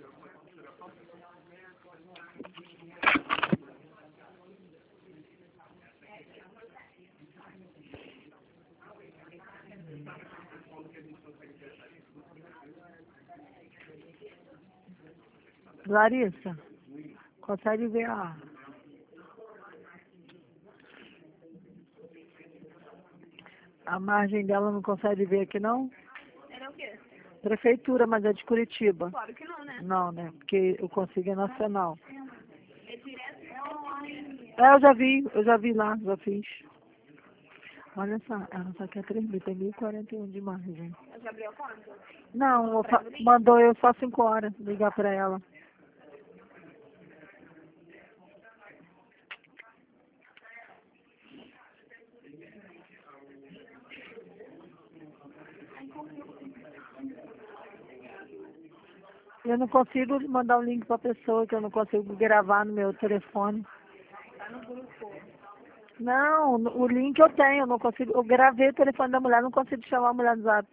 Larissa, consegue ver a margem dela, não consegue ver aqui não? Era o quê? Prefeitura, mas é de Curitiba. Claro que não, né? Não, né? Porque eu consigo é nacional. É direto. Eu já vi lá, já fiz. Olha só, ela só quer 3 mil, tem 1.041 de margem. A Gabriel quanto? Não, mandou eu só 5 horas ligar pra ela. Eu não consigo mandar o link pra pessoa, que eu não consigo gravar no meu telefone. Tá no grupo. Não, o link eu tenho, eu não consigo. Eu gravei o telefone da mulher, não consigo chamar a mulher no zap.